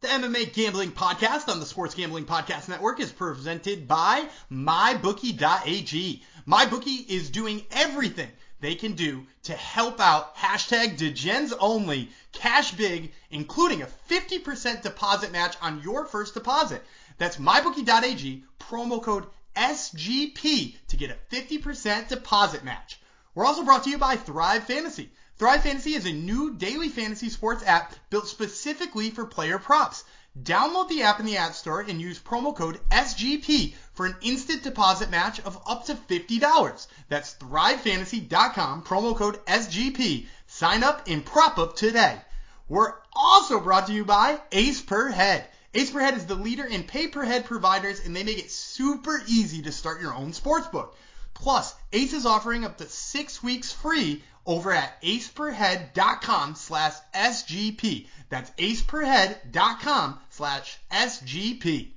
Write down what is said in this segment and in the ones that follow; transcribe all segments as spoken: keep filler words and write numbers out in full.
M M A Gambling Podcast on the Sports Gambling Podcast Network is presented by my bookie dot a g. MyBookie is doing everything they can do to help out hashtag Degens only cash big, including a fifty percent deposit match on your first deposit. That's my bookie dot a g, promo code S G P to get a fifty percent deposit match. We're also brought to you by Thrive Fantasy. Thrive Fantasy is a new daily fantasy sports app built specifically for player props. Download the app in the App Store and use promo code S G P for an instant deposit match of up to fifty dollars. That's thrive fantasy dot com, promo code S G P. Sign up and prop up today. We're also brought to you by Ace Per Head. Ace Per Head is the leader in pay-per-head providers, and they make it super easy to start your own sportsbook. Plus, Ace is offering up to six weeks free over at aceperhead dot com slash S G P. That's aceperhead dot com slash S G P.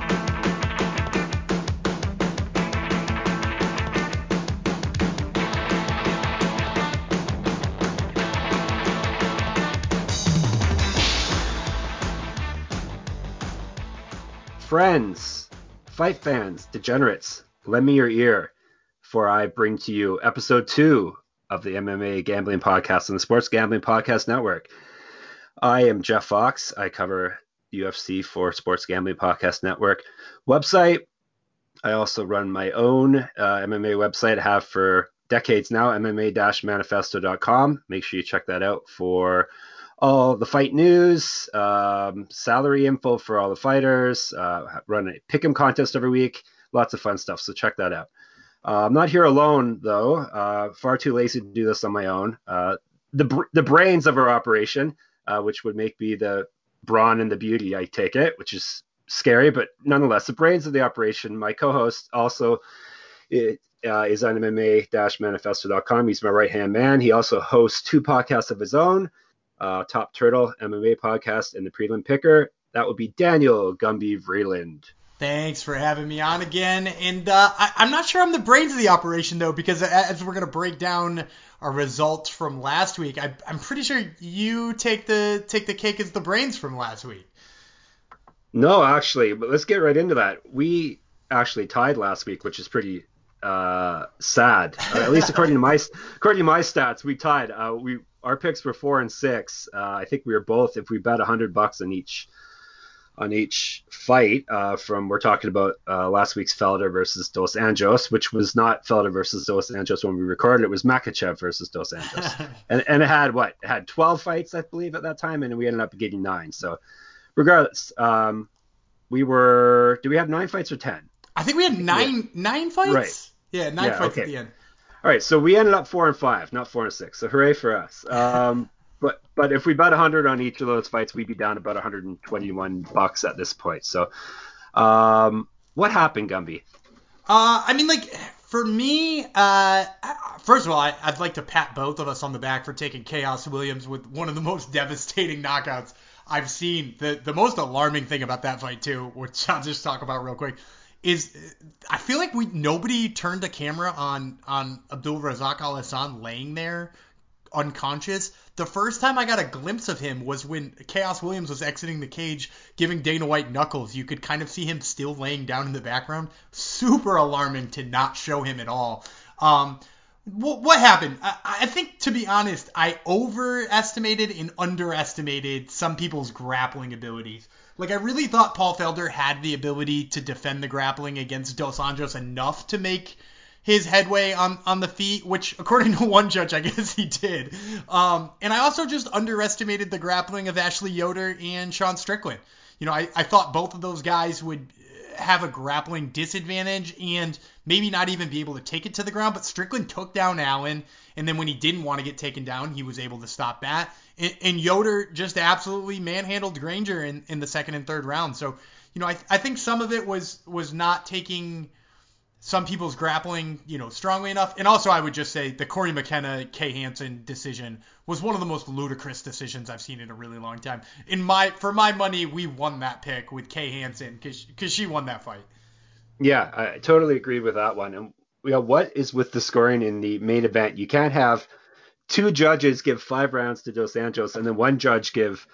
Friends, fight fans, degenerates, lend me your ear, for I bring to you episode two of the M M A Gambling Podcast on the Sports Gambling Podcast Network. I am Jeff Fox. I cover U F C for Sports Gambling Podcast Network website. I also run my own uh, M M A website. I have for decades now, M M A manifesto dot com. Make sure you check that out for all the fight news, um, salary info for all the fighters, uh, run a pick'em contest every week. Lots of fun stuff, so check that out. Uh, I'm not here alone, though. Uh, far too lazy to do this on my own. Uh, the br- the brains of our operation, uh, which would make me the brawn and the beauty, I take it, which is scary, but nonetheless, the brains of the operation. My co-host also it, uh, is on M M A manifesto dot com. He's my right-hand man. He also hosts two podcasts of his own, uh, Top Turtle M M A podcast and the Prelim Picker. That would be Daniel Gumby Vreeland. Thanks for having me on again. And uh, I, I'm not sure I'm the brains of the operation, though, because as we're going to break down our results from last week, I, I'm pretty sure you take the take the cake as the brains from last week. No, actually, but let's get right into that. We actually tied last week, which is pretty uh, sad. Uh, at least according to my according to my stats, we tied. Uh, we our picks were four and six. Uh, I think we were both, if we bet a hundred bucks on each. on each fight uh, from, we're talking about uh, last week's Felder versus Dos Anjos, which was not Felder versus Dos Anjos when we recorded. It was Makhachev versus Dos Anjos. and and it had what? It had twelve fights, I believe, at that time, and we ended up getting nine. So regardless, um, we were, do we have nine fights or ten? I think we had nine yeah. nine fights? Right. Yeah, nine yeah, fights okay. at the end. All right, so we ended up four and five, not four and six. So hooray for us. Um, But but if we bet one hundred on each of those fights, we'd be down about one hundred twenty-one bucks at this point. So um, what happened, Gumby? Uh, I mean, like, for me, uh, first of all, I, I'd like to pat both of us on the back for taking Chaos Williams with one of the most devastating knockouts I've seen. The the most alarming thing about that fight, too, which I'll just talk about real quick, is I feel like we nobody turned a camera on, on Abdul Razak Al Hassan laying there unconscious. The first time I got a glimpse of him was when Chaos Williams was exiting the cage, giving Dana White knuckles. You could kind of see him still laying down in the background. Super alarming to not show him at all. Um, what, what happened? I, I think, to be honest, I overestimated and underestimated some people's grappling abilities. Like, I really thought Paul Felder had the ability to defend the grappling against Dos Anjos enough to make his headway on, on the feet, which according to one judge, I guess he did. Um, and I also just underestimated the grappling of Ashley Yoder and Sean Strickland. You know, I, I thought both of those guys would have a grappling disadvantage and maybe not even be able to take it to the ground, but Strickland took down Allen, and then when he didn't want to get taken down, he was able to stop that. And, and Yoder just absolutely manhandled Granger in, in the second and third round. So, you know, I, I think some of it was was not taking some people's grappling, you know, strongly enough. And also, I would just say the Corey McKenna, Kay Hansen decision was one of the most ludicrous decisions I've seen in a really long time. In my, for my money, we won that pick with Kay Hansen because because she won that fight. Yeah, I totally agree with that one. And you know, what is with the scoring in the main event? You can't have two judges give five rounds to Dos Anjos and then one judge give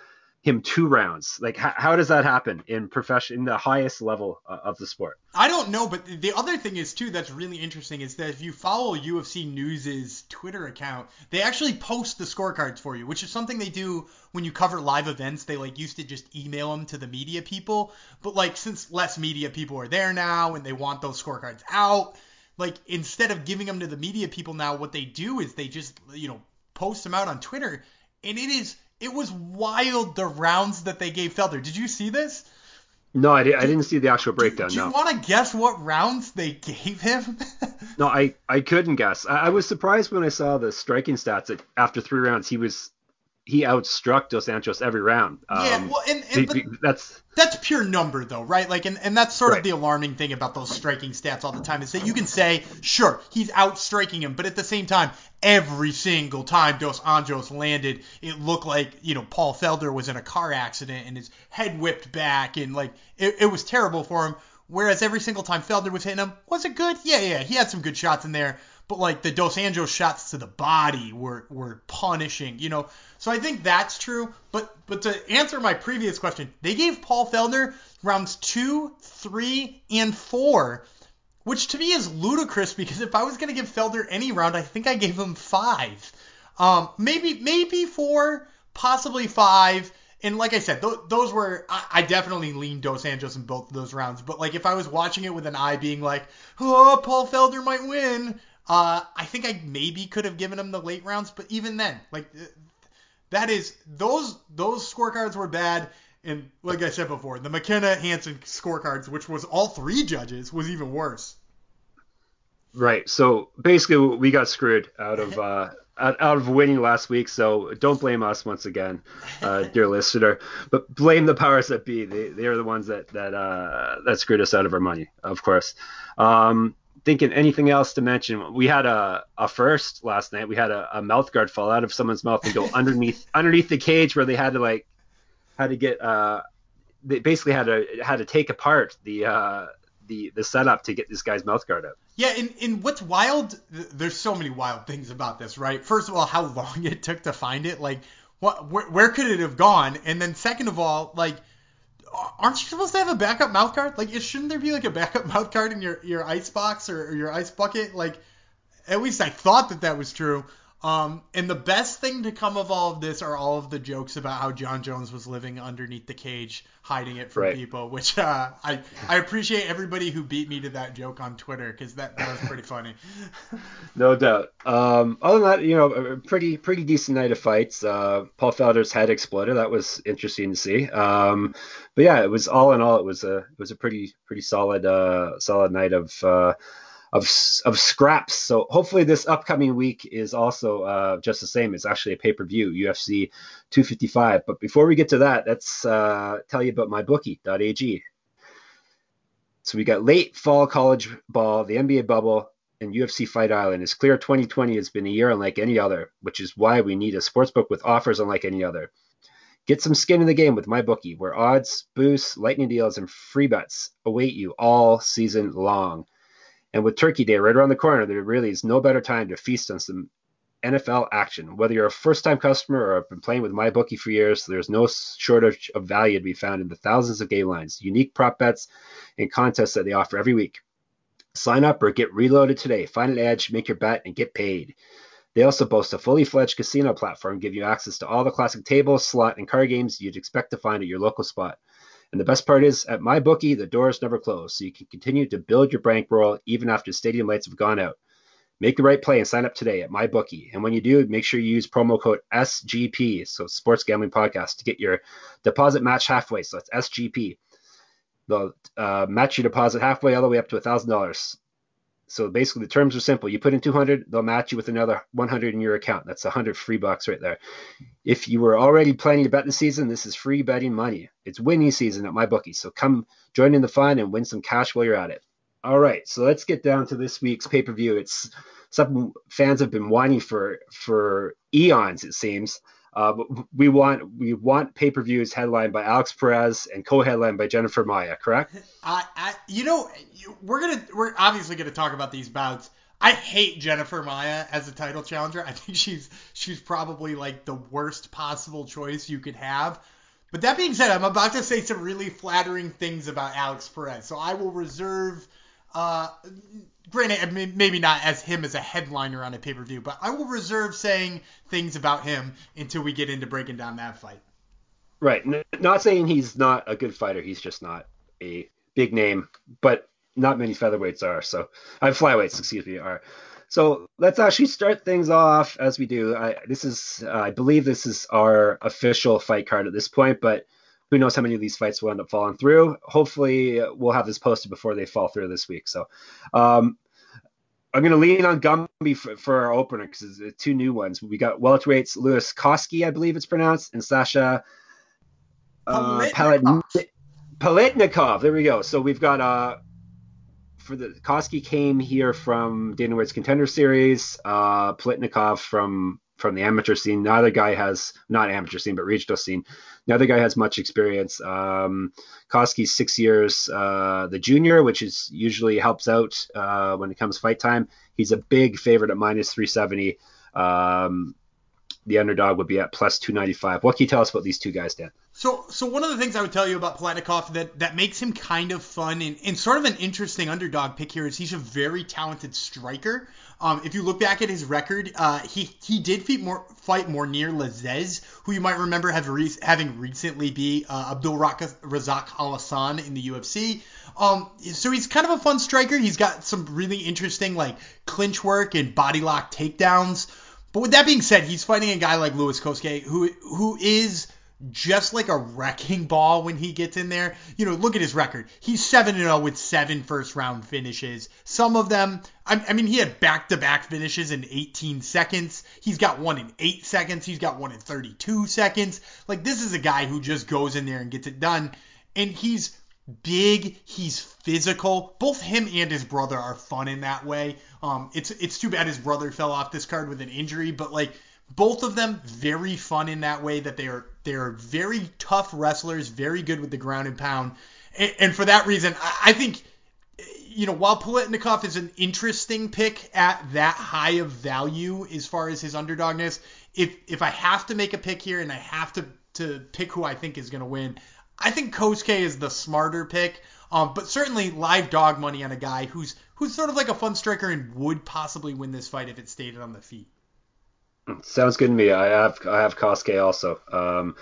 him two rounds. Like, how, how does that happen in profession, in the highest level uh, of the sport? I don't know, but the other thing is too that's really interesting is that if you follow U F C News's Twitter account, they actually post the scorecards for you, which is something they do when you cover live events. They like used to just email them to the media people, but like since less media people are there now and they want those scorecards out, like instead of giving them to the media people now, what they do is they just you know post them out on Twitter, and it is it was wild the rounds that they gave Felder. Did you see this? No, I, did, I didn't see the actual breakdown. Do, do you no. want to guess what rounds they gave him? No, I, I couldn't guess. I, I was surprised when I saw the striking stats that after three rounds he was he outstruck Dos Anjos every round. Yeah, Um, well, and, be- and but be- that's that's pure number though, right? Like, and, and that's sort of right. the alarming thing about those striking stats all the time is that you can say, sure, he's outstriking him, but at the same time, every single time Dos Anjos landed, it looked like you know Paul Felder was in a car accident and his head whipped back, and like it, it was terrible for him. Whereas every single time Felder was hitting him, was it good? Yeah, yeah, he had some good shots in there. But like the Dos Anjos shots to the body were were punishing, you know. So I think that's true. But but to answer my previous question, they gave Paul Felder rounds two, three, and four, which to me is ludicrous because if I was gonna give Felder any round, I think I gave him five. Um, maybe maybe four, possibly five. And like I said, th- those were I-, I definitely leaned Dos Anjos in both of those rounds. But like if I was watching it with an eye being like, oh, Paul Felder might win. Uh, I think I maybe could have given him the late rounds, but even then, like that is those those scorecards were bad. And like I said before, the McKenna Hansen scorecards, which was all three judges, was even worse. Right. So basically, we got screwed out of uh, out, out of winning last week. So don't blame us once again, uh, dear listener, but blame the powers that be. They they are the ones that that uh, that screwed us out of our money, of course. Um, thinking anything else to mention? We had a a first last night. We had a, a mouth guard fall out of someone's mouth and go underneath underneath the cage where they had to like had to get uh they basically had to had to take apart the uh the the setup to get this guy's mouth guard out. Yeah, and, and what's wild, there's so many wild things about this, right? First of all, how long it took to find it. Like, what, where, where could it have gone? And then second of all, like, aren't you supposed to have a backup mouth guard? Like, shouldn't there be like a backup mouth guard in your, your ice box or, or your ice bucket? Like, at least I thought that that was true. Um, and the best thing to come of all of this are all of the jokes about how John Jones was living underneath the cage, hiding it from Right. people, which uh, I I appreciate everybody who beat me to that joke on Twitter because that, that was pretty funny. No doubt. Um, other than that, you know, a pretty pretty decent night of fights. Uh, Paul Felder's head exploded. That was interesting to see. Um, but yeah, it was all in all, it was a it was a pretty pretty solid uh, solid night of uh, of of scraps. So hopefully this upcoming week is also uh, just the same. It's actually a pay per view, U F C two fifty-five. But before we get to that, let's uh, tell you about my bookie dot a g. So we got late fall college ball, the N B A bubble, and U F C Fight Island. It's clear twenty twenty has been a year unlike any other, which is why we need a sportsbook with offers unlike any other. Get some skin in the game with MyBookie, where odds, boosts, lightning deals, and free bets await you all season long. And with Turkey Day right around the corner, there really is no better time to feast on some N F L action. Whether you're a first-time customer or have been playing with MyBookie for years, there's no shortage of value to be found in the thousands of game lines, unique prop bets, and contests that they offer every week. Sign up or get reloaded today. Find an edge, make your bet, and get paid. They also boast a fully fledged casino platform, giving you access to all the classic table, slot, and card games you'd expect to find at your local spot. And the best part is, at MyBookie, the doors never close, so you can continue to build your bankroll even after stadium lights have gone out. Make the right play and sign up today at MyBookie. And when you do, make sure you use promo code S G P, so Sports Gambling Podcast, to get your deposit match halfway. So that's S G P. They'll uh, match your deposit halfway all the way up to one thousand dollars. So basically, the terms are simple. You put in two hundred dollars, they'll match you with another one hundred dollars in your account. That's one hundred free bucks right there. If you were already planning to bet this season, this is free betting money. It's winning season at MyBookie. So come join in the fun and win some cash while you're at it. All right, so let's get down to this week's pay-per-view. It's something fans have been wanting for for eons, it seems. Uh, but we want we want pay-per-views headlined by Alex Perez and co-headlined by Jennifer Maia, correct? I, I you know we're gonna we're obviously gonna talk about these bouts. I hate Jennifer Maia as a title challenger. I think she's she's probably like the worst possible choice you could have. But that being said, I'm about to say some really flattering things about Alex Perez, so I will reserve. Uh, granted, maybe not as him as a headliner on a pay-per-view, but I will reserve saying things about him until we get into breaking down that fight. Right. N- not saying he's not a good fighter. He's just not a big name, but not many featherweights are. So, I uh, flyweights, excuse me, are. So let's actually start things off as we do. I, this is, uh, I believe this is our official fight card at this point, but who knows how many of these fights will end up falling through. Hopefully we'll have this posted before they fall through this week. So um, I'm going to lean on Gumby for, for our opener because it's two new ones. We got welterweights Lewis Koski, I believe it's pronounced, and Sasha uh, Paletnikov. Paletnikov. There we go. So we've got uh, for the Koski came here from Dana White's Contender Series. Uh, Paletnikov from from the amateur scene. Neither guy has not amateur scene, but regional scene. Neither guy has much experience. Um, Koski's six years uh, the junior, which is usually helps out uh, when it comes fight time. He's a big favorite at minus three seventy. Um, the underdog would be at plus two ninety-five. What can you tell us about these two guys, Dan? So, so one of the things I would tell you about Paletnikov that, that makes him kind of fun and, and sort of an interesting underdog pick here is he's a very talented striker. Um, if you look back at his record, uh, he he did fight more fight more near Lazzez, who you might remember have re- having recently be uh, Abdul Razak Al Hassan in the U F C. Um, so he's kind of a fun striker. He's got some really interesting like clinch work and body lock takedowns. But with that being said, he's fighting a guy like Lewis Koski, who who is just like a wrecking ball when he gets in there. You know, look at his record. He's seven and oh with seven first-round finishes. Some of them, I, I mean, he had back-to-back finishes in eighteen seconds. He's got one in eight seconds. He's got one in thirty-two seconds. Like, this is a guy who just goes in there and gets it done. And he's big. He's physical. Both him and his brother are fun in that way. Um, it's it's too bad his brother fell off this card with an injury, but, like, both of them very fun in that way that they are they are very tough wrestlers, very good with the ground and pound, and, and for that reason, I, I think, you know, while Paletnikov is an interesting pick at that high of value as far as his underdogness, if if I have to make a pick here and I have to to pick who I think is going to win, I think Kosuke is the smarter pick. Um, but certainly live dog money on a guy who's who's sort of like a fun striker and would possibly win this fight if it stayed on the feet. Sounds good to me. I have I have Kosuke also. Um,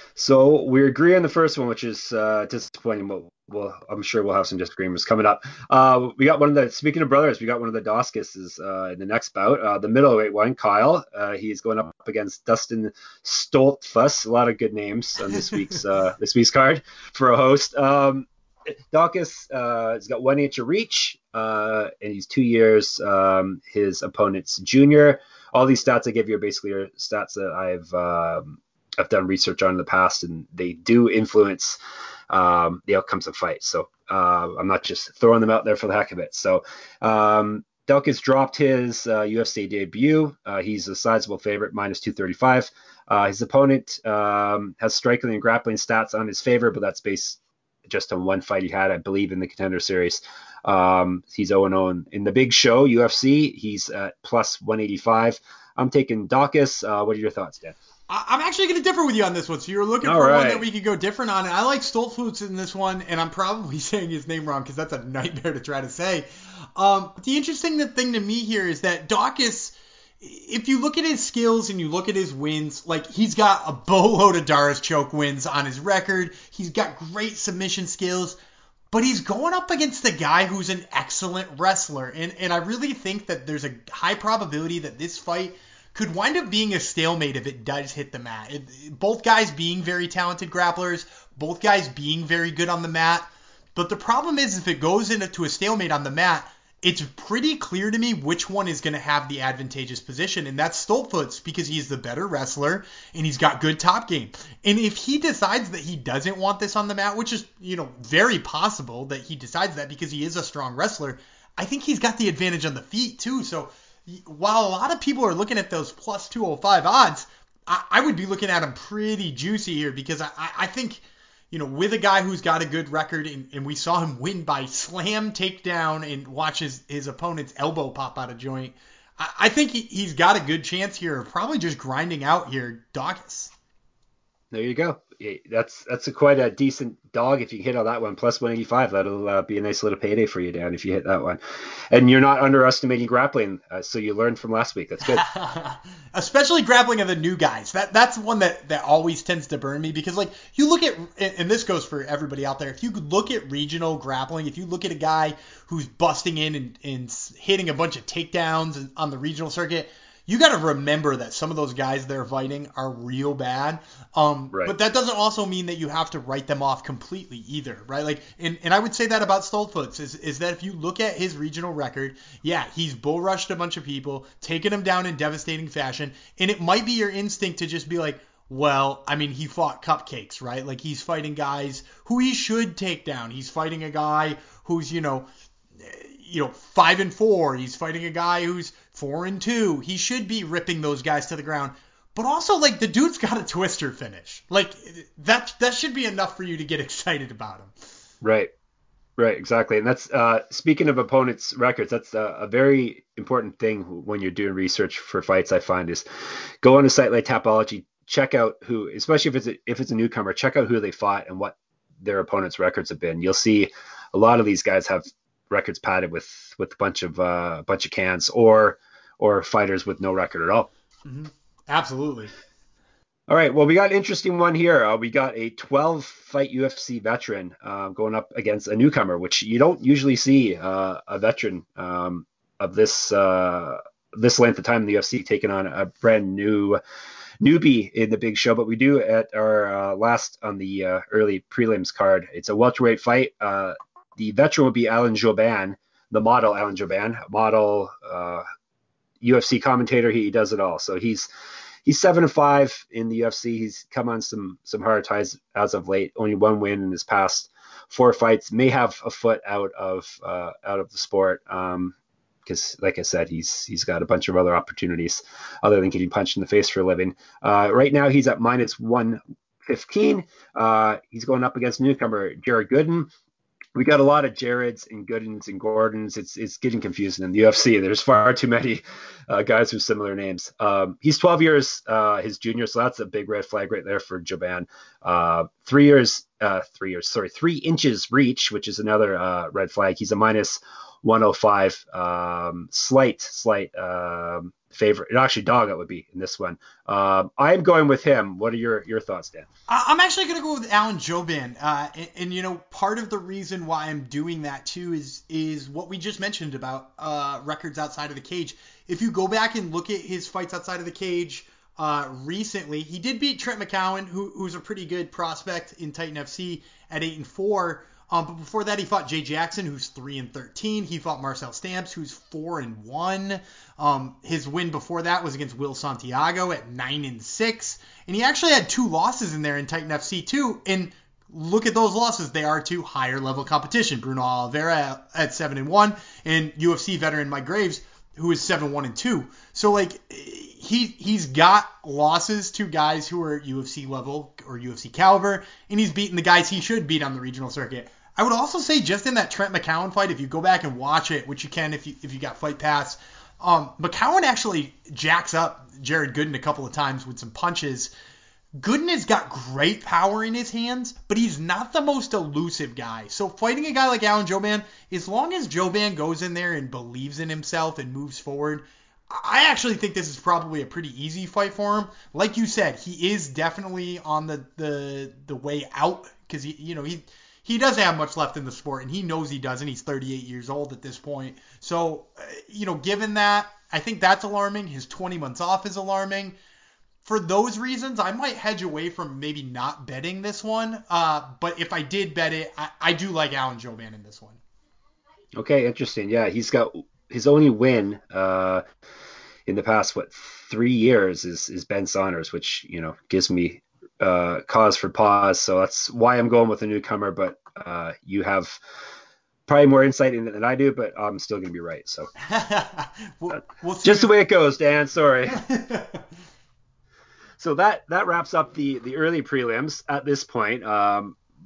so we agree on the first one, which is uh, disappointing. But well, I'm sure we'll have some disagreements coming up. Uh, we got one of the speaking of brothers, we got one of the Doskises uh, in the next bout. Uh, the middleweight one, Kyle. Uh, he's going up against Dustin Stoltzfus. A lot of good names on this week's uh, this week's card for a host. Um, Daukaus uh, has got one inch of reach, uh, and he's two years um, his opponent's junior. All these stats I give you are basically are stats that I've um, I've done research on in the past, and they do influence um, the outcomes of fights. So uh, I'm not just throwing them out there for the heck of it. So um, Daukaus dropped his uh, U F C debut. Uh, he's a sizable favorite, minus two thirty-five. Uh, his opponent um, has striking and grappling stats on his favor, but that's based just on one fight he had, I believe, in the Contender Series. Um, he's oh and oh in, in the big show, U F C. He's at plus one eighty-five. I'm taking Daukaus. Uh, what are your thoughts, Dan? I'm actually going to differ with you on this one. So you're looking All for right. one that we could go different on. And I like Stoltzfus in this one, and I'm probably saying his name wrong because that's a nightmare to try to say. Um, the interesting thing to me here is that Daukaus, if you look at his skills and you look at his wins, like he's got a boatload of Darius choke wins on his record. He's got great submission skills. But he's going up against a guy who's an excellent wrestler. And, and I really think that there's a high probability that this fight could wind up being a stalemate if it does hit the mat. It, both guys being very talented grapplers, both guys being very good on the mat. But the problem is if it goes into a stalemate on the mat, it's pretty clear to me which one is going to have the advantageous position, and that's Stoltzfus because he's the better wrestler and he's got good top game. And if he decides that he doesn't want this on the mat, which is, you know, very possible that he decides that because he is a strong wrestler, I think he's got the advantage on the feet too. So while a lot of people are looking at those plus two oh five odds, I, I would be looking at them pretty juicy here because I, I think, you know, with a guy who's got a good record, and, and we saw him win by slam, takedown, and watch his, his opponent's elbow pop out of joint, I, I think he, he's got a good chance here of probably just grinding out here Daukaus. There you go. That's that's a quite a decent dog if you can hit on that one. Plus one eighty-five. That'll uh, be a nice little payday for you, Dan, if you hit that one. And you're not underestimating grappling, uh, so you learned from last week. That's good. Especially grappling of the new guys. That that's one that that always tends to burn me because like you look at, and this goes for everybody out there. If you look at regional grappling, if you look at a guy who's busting in and, and hitting a bunch of takedowns on the regional circuit, you got to remember that some of those guys they're fighting are real bad. Um, Right. But that doesn't also mean that you have to write them off completely either, right? Like, and, and I would say that about Stoltzfus is, is that if you look at his regional record, yeah, he's bull rushed a bunch of people, taken them down in devastating fashion, and it might be your instinct to just be like, well, I mean, he fought cupcakes, right? Like he's fighting guys who he should take down. He's fighting a guy who's, you know, you know, five and four. He's fighting a guy who's four and two. He should be ripping those guys to the ground. But also, like, the dude's got a twister finish. Like, that that should be enough for you to get excited about him. Right. Right. Exactly. And that's uh, speaking of opponents' records. That's a, a very important thing when you're doing research for fights. I find is go on a site like Tapology, check out who, especially if it's a, if it's a newcomer, check out who they fought and what their opponents' records have been. You'll see a lot of these guys have records padded with with a bunch of uh, a bunch of cans or or fighters with no record at all. Mm-hmm. Absolutely. All right, well, we got an interesting one here. Uh, we got a twelve fight U F C veteran uh, going up against a newcomer, which you don't usually see uh, a veteran um, of this uh, this length of time in the U F C taking on a brand new newbie in the big show. But we do at our uh, last on the uh, early prelims card. It's a welterweight fight. Uh, the veteran will be Alan Jouban, the model Alan Jouban, model uh, U F C commentator. He, he does it all. So he's he's seven and five in the U F C. He's come on some some hard times as of late. Only one win in his past four fights. May have a foot out of uh, out of the sport. Um, because, like I said, he's he's got a bunch of other opportunities other than getting punched in the face for a living. Uh, right now, he's at minus one fifteen. Uh, he's going up against newcomer Jared Gooden. We got a lot of Jareds and Goodens and Gordons. It's it's getting confusing in the U F C. There's far too many uh, guys with similar names. Um, he's twelve years uh, his junior, so that's a big red flag right there for Jouban. Uh, three years, uh, three years, sorry, three inches reach, which is another uh, red flag. He's a minus one oh five. Um, slight, slight um, favorite. Actually, dog it would be in this one. Um, I'm going with him. What are your your thoughts, Dan? I'm actually going to go with Alan Jouban. Uh, and, and, you know, part of the reason why I'm doing that, too, is is what we just mentioned about uh, records outside of the cage. If you go back and look at his fights outside of the cage uh, recently, he did beat Trent McCowan, who, who's a pretty good prospect in Titan F C at eight and four. Um, but before that, he fought Jay Jackson, who's three and thirteen. He fought Marcel Stamps, who's four and one. Um, his win before that was against Will Santiago at nine and six. And he actually had two losses in there in Titan F C too. And look at those losses; they are to higher level competition. Bruno Oliveira at seven and one, and U F C veteran Mike Graves, who is seven one and two. So like he he's got losses to guys who are U F C level or U F C caliber, and he's beaten the guys he should beat on the regional circuit. I would also say just in that Trent McCowan fight, if you go back and watch it, which you can if you if you got Fight Pass, um, McCowan actually jacks up Jared Gooden a couple of times with some punches. Gooden has got great power in his hands, but he's not the most elusive guy. So fighting a guy like Alan Jouban, as long as Jouban goes in there and believes in himself and moves forward, I actually think this is probably a pretty easy fight for him. Like you said, he is definitely on the the, the way out because he you know he he doesn't have much left in the sport, and he knows he doesn't. He's thirty-eight years old at this point. So, uh, you know, given that, I think that's alarming. His twenty months off is alarming. For those reasons, I might hedge away from maybe not betting this one. Uh, but if I did bet it, I, I do like Alan Jouban in this one. Okay, interesting. Yeah, he's got his only win uh, in the past what three years is is Ben Saunders, which you know gives me uh, cause for pause. So that's why I'm going with a newcomer. But uh, you have probably more insight in it than I do, but I'm still going to be right. So we'll, uh, we'll see just if... the way it goes, Dan. Sorry. So that that wraps up the the early prelims at this point. Um,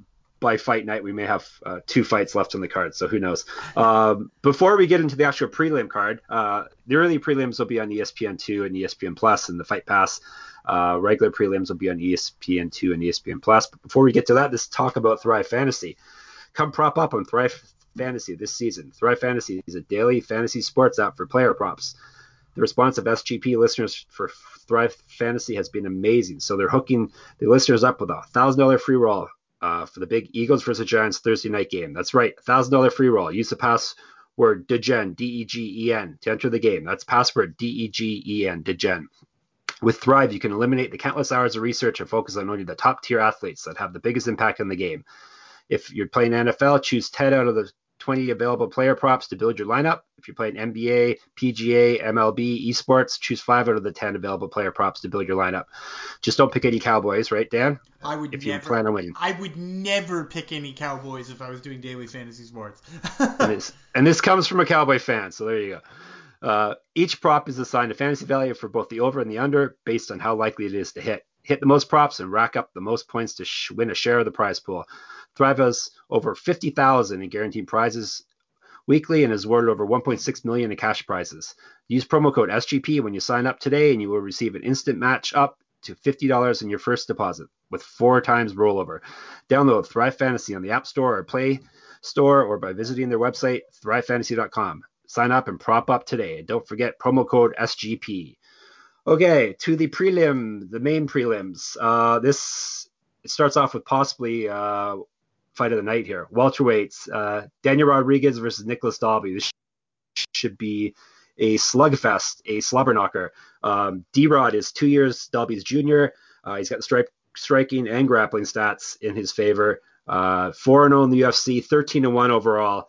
by fight night, we may have uh, two fights left on the card, so who knows. Um, before we get into the actual prelim card, uh, the early prelims will be on E S P N two and E S P N Plus, and the Fight Pass uh, regular prelims will be on E S P N two and E S P N Plus. But before we get to that, let's talk about Thrive Fantasy. Come prop up on Thrive Fantasy this season. Thrive Fantasy is a daily fantasy sports app for player props. The response of S G P listeners for Thrive Fantasy has been amazing. So they're hooking the listeners up with a one thousand dollars free roll uh, for the big Eagles versus Giants Thursday night game. That's right, one thousand dollars free roll. Use the password DEGEN, D E G E N, to enter the game. That's password D E G E N, DEGEN. With Thrive, you can eliminate the countless hours of research and focus on only the top-tier athletes that have the biggest impact on the game. If you're playing N F L, choose ten out of the twenty available player props to build your lineup. If you're playing N B A, P G A, M L B, esports, choose five out of the ten available player props to build your lineup. Just don't pick any Cowboys, right, Dan? I would if never. You plan on winning. I would never pick any Cowboys if I was doing daily fantasy sports. and, this, and this comes from a Cowboy fan, so there you go. Uh, each prop is assigned a fantasy value for both the over and the under based on how likely it is to hit. Hit the most props and rack up the most points to sh- win a share of the prize pool. Thrive has over fifty thousand in guaranteed prizes weekly and has awarded over one point six million in cash prizes. Use promo code S G P when you sign up today and you will receive an instant match up to fifty dollars in your first deposit with four times rollover. Download Thrive Fantasy on the App Store or Play Store or by visiting their website, thrive fantasy dot com. Sign up and prop up today. And don't forget promo code S G P. Okay, to the prelim, the main prelims. Uh, this it starts off with possibly uh, fight of the night here. Welterweights, uh, Daniel Rodriguez versus Nicholas Dalby. This should be a slugfest, a slobber knocker. Um, D-Rod is two years Dalby's junior. Uh, he's got the strike, striking and grappling stats in his favor. Uh, four and oh in the U F C, thirteen and one overall.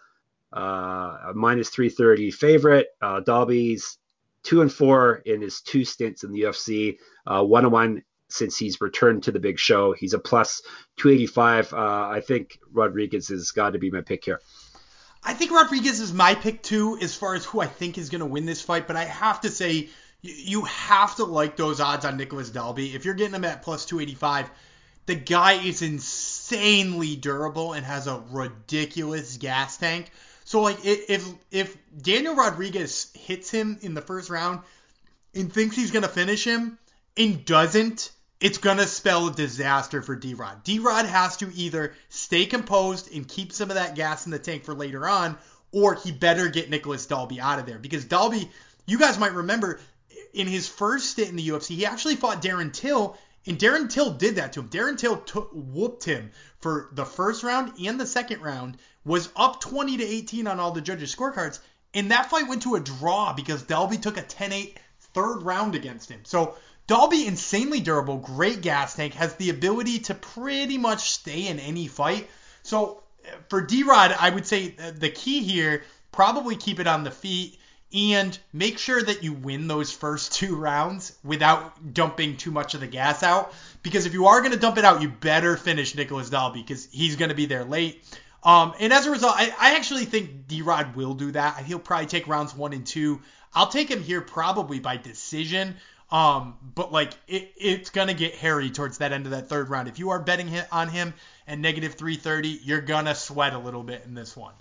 Uh, a minus three thirty favorite. Uh, Dalby's two and four in his two stints in the U F C. Uh, one and one since he's returned to the big show. He's a plus two eighty-five. Uh, I think Rodriguez has got to be my pick here. I think Rodriguez is my pick too, as far as who I think is going to win this fight. But I have to say, you have to like those odds on Nicholas Dalby. If you're getting him at plus two eighty-five, the guy is insanely durable and has a ridiculous gas tank. So like if if Daniel Rodriguez hits him in the first round and thinks he's going to finish him and doesn't, it's going to spell a disaster for D-Rod. D-Rod has to either stay composed and keep some of that gas in the tank for later on, or he better get Nicholas Dalby out of there. Because Dalby, you guys might remember, in his first stint in the U F C, he actually fought Darren Till, and Darren Till did that to him. Darren Till t- whooped him for the first round and the second round, was up twenty to eighteen on all the judges' scorecards, and that fight went to a draw because Dalby took a ten eight third round against him. So Dalby, insanely durable, great gas tank, has the ability to pretty much stay in any fight. So for D-Rod, I would say the key here, probably keep it on the feet and make sure that you win those first two rounds without dumping too much of the gas out. Because if you are going to dump it out, you better finish Nicholas Dalby because he's going to be there late. Um, and as a result, I, I actually think D-Rod will do that. He'll probably take rounds one and two. I'll take him here probably by decision. Um, but like it, it's gonna get hairy towards that end of that third round. If you are betting on him at negative three thirty, you're gonna sweat a little bit in this one.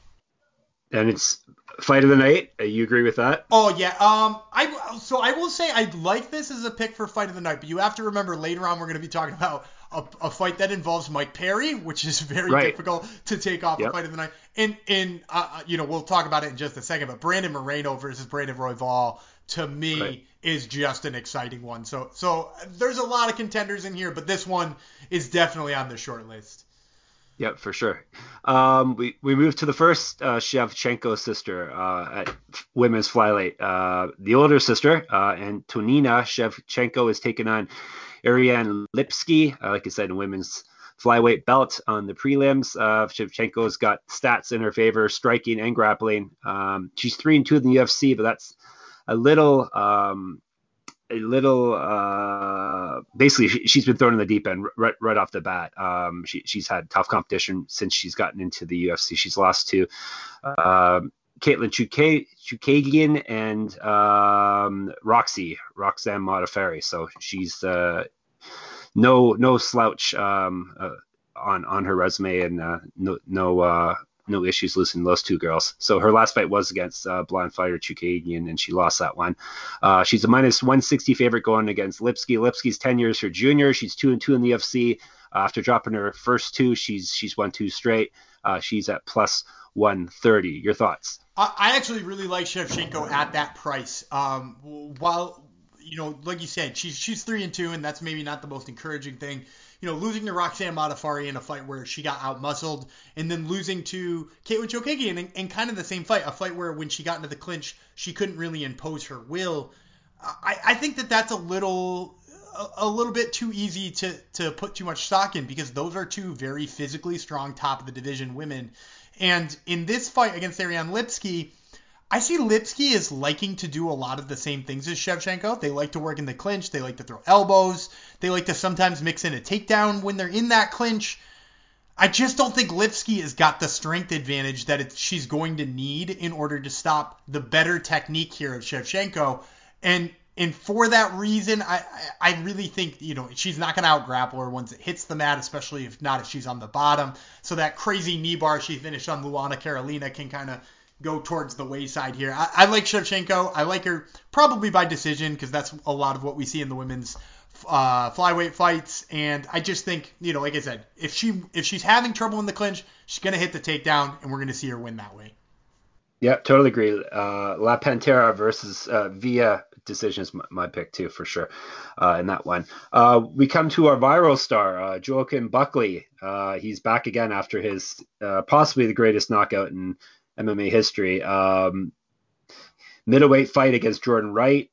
And it's fight of the night. You agree with that? Oh yeah. Um, I so I will say I like this as a pick for fight of the night, but you have to remember later on we're gonna be talking about a, a fight that involves Mike Perry, which is very right. difficult to take off yep. a fight of the night. And and uh, you know we'll talk about it in just a second. But Brandon Moreno versus Brandon Royval, to me, right. is just an exciting one. So so there's a lot of contenders in here, but this one is definitely on the short list. Yep, for sure. Um, we, we moved to the first uh, Shevchenko sister uh, at women's flyweight. Uh, the older sister, uh, Antonina Shevchenko, is taking on Ariane Lipsky, uh, like I said, in women's flyweight belt on the prelims. Uh, Shevchenko's got stats in her favor, striking and grappling. Um, she's three and two in the U F C, but that's a little, um, a little. Uh, basically, she, she's been thrown in the deep end right, right off the bat. Um, she, she's had tough competition since she's gotten into the U F C. She's lost to uh, Caitlin Chookagian and um, Roxy Roxanne Modafferi. So she's uh, no no slouch um, uh, on on her resume, and uh, no no uh, no issues losing those two girls. So her last fight was against uh, blonde fighter Chukadian, and she lost that one. Uh, she's a minus one sixty favorite going against Lipsky. Lipsky's ten years her junior. She's two and two in the U F C. Uh, after dropping her first two, she's she's won two straight. Uh, she's at plus one thirty. Your thoughts? I, I actually really like Shevchenko at that price. Um, while you know, like you said, she's she's three and two, and that's maybe not the most encouraging thing. You know, losing to Roxanne Modafferi in a fight where she got outmuscled, and then losing to Caitlin Chookagian in, in kind of the same fight, a fight where when she got into the clinch, she couldn't really impose her will. I, I think that that's a little a, a little bit too easy to to put too much stock in, because those are two very physically strong top of the division women. And in this fight against Ariane Lipsky, I see Lipsky is liking to do a lot of the same things as Shevchenko. They like to work in the clinch. They like to throw elbows. They like to sometimes mix in a takedown when they're in that clinch. I just don't think Lipsky has got the strength advantage that it's, she's going to need in order to stop the better technique here of Shevchenko. And and for that reason, I, I, I really think, you know, she's not going to out-grapple her once it hits the mat, especially if not if she's on the bottom. So that crazy knee bar she finished on Luana Carolina can kind of go towards the wayside here. I, I like Shevchenko. I like her probably by decision, because that's a lot of what we see in the women's uh, flyweight fights. And I just think, you know, like I said, if she if she's having trouble in the clinch, she's going to hit the takedown, and we're going to see her win that way. Yeah, totally agree. Uh, La Pantera versus uh, Via decision is my, my pick too, for sure, uh, in that one. Uh, we come to our viral star, uh, Joaquin Buckley. Uh, he's back again after his uh, possibly the greatest knockout in M M A history. Um, middleweight fight against Jordan Wright.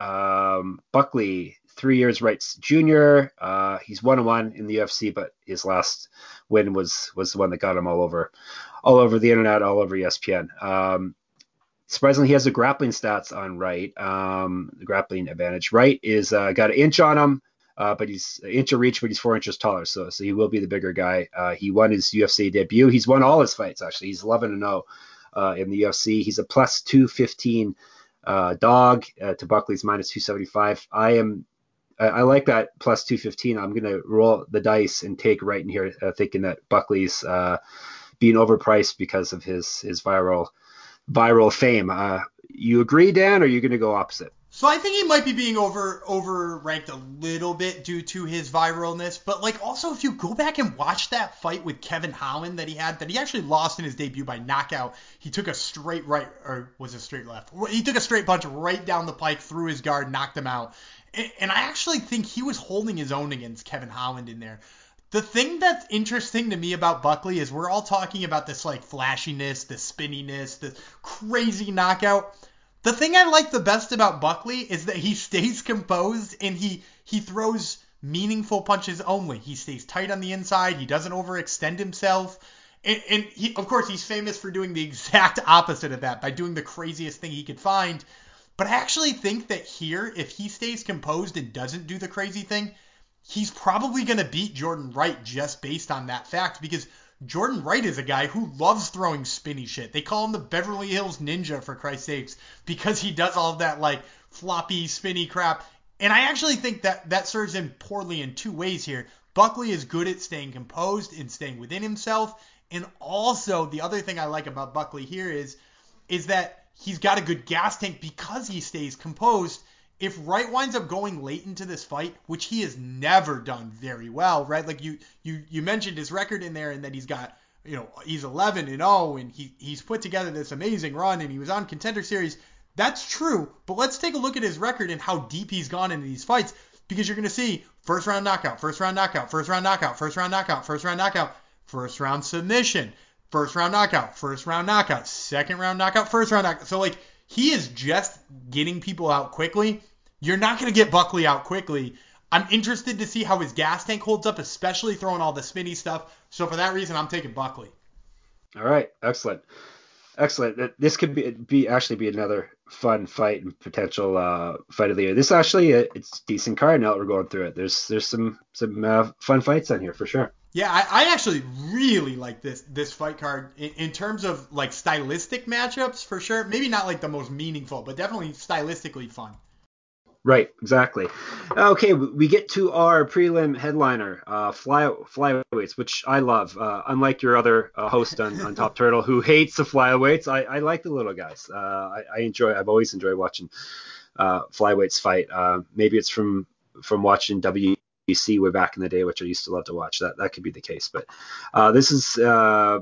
Um, Buckley, three years Wright's junior. Uh, he's one and one in the U F C, but his last win was was the one that got him all over, all over the internet, all over E S P N. Um, surprisingly, he has the grappling stats on Wright, um, the grappling advantage. Wright is uh, got an inch on him, uh, but he's an inch of reach, but he's four inches taller, so so he will be the bigger guy. Uh, he won his U F C debut. He's won all his fights actually. He's eleven and oh uh, in the U F C. He's a plus two fifteen uh, dog uh, to Buckley's minus two seventy-five. I am I, I like that plus two fifteen. I'm gonna roll the dice and take Wright in here, uh, thinking that Buckley's uh, being overpriced because of his his viral viral fame. Uh, you agree, Dan, or are you going to go opposite? So I think he might be being over over ranked a little bit due to his viralness, but like also if you go back and watch that fight with Kevin Holland that he had, that he actually lost in his debut by knockout. He took a straight right, or was it straight left? He took a straight punch right down the pike through his guard, knocked him out. And I actually think he was holding his own against Kevin Holland in there. The thing that's interesting to me about Buckley is we're all talking about this like flashiness, the spinniness, the crazy knockout. The thing I like the best about Buckley is that he stays composed and he he throws meaningful punches only. He stays tight on the inside. He doesn't overextend himself. And, and he, of course, he's famous for doing the exact opposite of that by doing the craziest thing he could find. But I actually think that here, if he stays composed and doesn't do the crazy thing, he's probably going to beat Jordan Wright just based on that fact, because Jordan Wright is a guy who loves throwing spinny shit. They call him the Beverly Hills Ninja, for Christ's sakes, because he does all of that like floppy, spinny crap. And I actually think that that serves him poorly in two ways here. Buckley is good at staying composed and staying within himself. And also the other thing I like about Buckley here is, is that he's got a good gas tank because he stays composed. If Wright winds up going late into this fight, which he has never done very well, right? Like you you you mentioned his record in there, and that he's got, you know, he's eleven and oh, and he he's put together this amazing run, and he was on Contender Series. That's true, but let's take a look at his record and how deep he's gone into these fights, because you're going to see first round knockout, first round knockout, first round knockout, first round knockout, first round knockout, first round submission, first round knockout, first round knockout, second round knockout, first round knockout. So like he is just getting people out quickly. You're not going to get Buckley out quickly. I'm interested to see how his gas tank holds up, especially throwing all the spinny stuff. So for that reason, I'm taking Buckley. All right, excellent, excellent. This could be, be actually be another fun fight and potential uh, fight of the year. This actually uh, it's a decent card now that we're going through it. There's there's some some uh, fun fights on here for sure. Yeah, I, I actually really like this this fight card in, in terms of like stylistic matchups for sure. Maybe not like the most meaningful, but definitely stylistically fun. Right, exactly. Okay, we get to our prelim headliner, uh, fly flyweights, which I love. Uh, unlike your other uh, host on, on Top Turtle, who hates the flyweights, I, I like the little guys. Uh, I, I enjoy. I've always enjoyed watching uh, flyweights fight. Uh, maybe it's from from watching W B C way back in the day, which I used to love to watch. That that could be the case. But uh, this is uh,